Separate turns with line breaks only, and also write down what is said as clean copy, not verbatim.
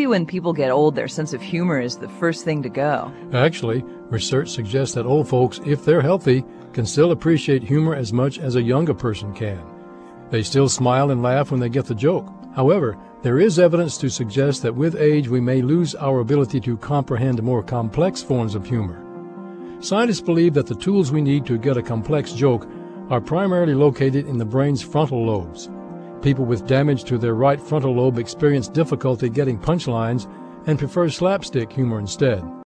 when people get old, their sense of humor is the first thing to go.
Actually, research suggests that old folks, if they're healthy, can still appreciate humor as much as a younger person can. They still smile and laugh when they get the joke. However, there is evidence to suggest that with age we may lose our ability to comprehend more complex forms of humor. Scientists believe that the tools we need to get a complex joke are primarily located in the brain's frontal lobes. People with damage to their right frontal lobe experience difficulty getting punchlines and prefer slapstick humor instead.